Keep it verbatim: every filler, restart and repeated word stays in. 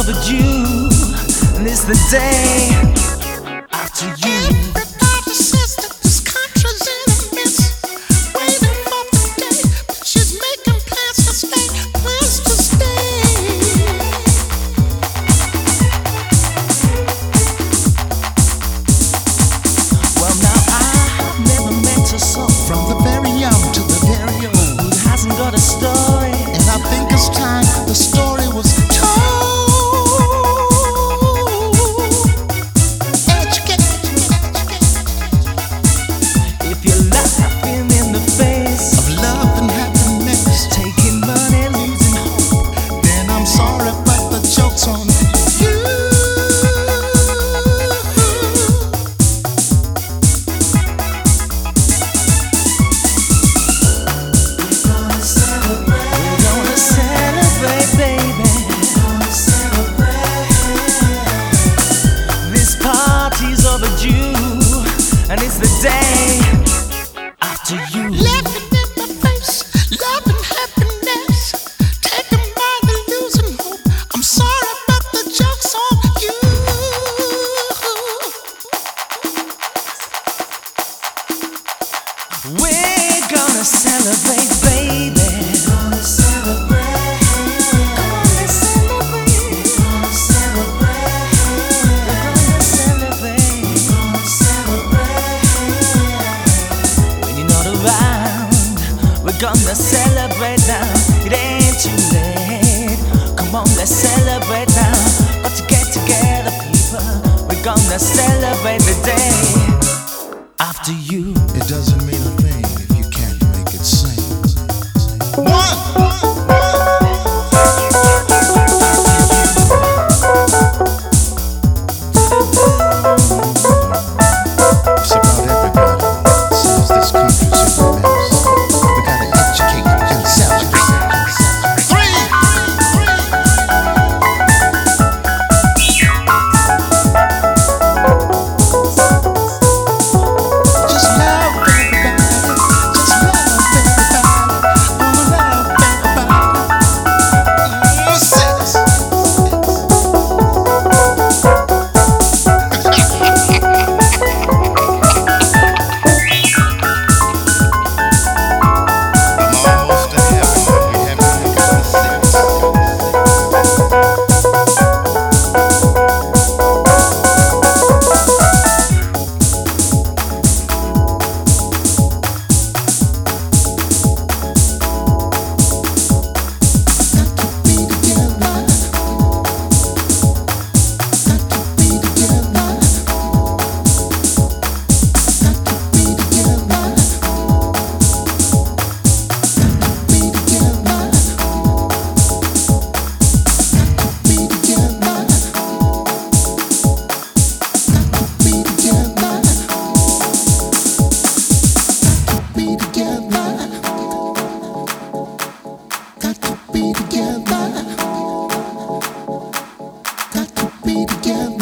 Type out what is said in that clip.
overdue, and it's the day after you. Everybody says that this country's in a mess, waiting for the day, but she's making plans to stay, plans to stay. Well, now I've never met a soul From the very young to the very old, who hasn't got a story, and I think it's time the story was told. Educate. if you're laughing in the face Of love and happiness, taking money, losing hope. then I'm sorry, but the joke's on you. We're gonna celebrate, baby. This party's overdue, and it's the day after you. Laughing in my face, love and happiness, taken by the losing hope. I'm sorry, but the joke's on you. We're gonna celebrate, baby. Come on, let's celebrate. We're gonna celebrate. When you're not around, we're gonna celebrate now. It ain't too late. Come on, let's celebrate now. Got to get together, people. We're gonna celebrate the day after you. It doesn't mean a thing if you can't make it sing. One. It's about everybody. Says this country's in a mess. We gotta educate and celebrate. Three. Just love everybody. Just love everybody. Wanna love everybody. Mm, six. I'm almost to heaven. We haven't got the six. Got to be together. Got to be together.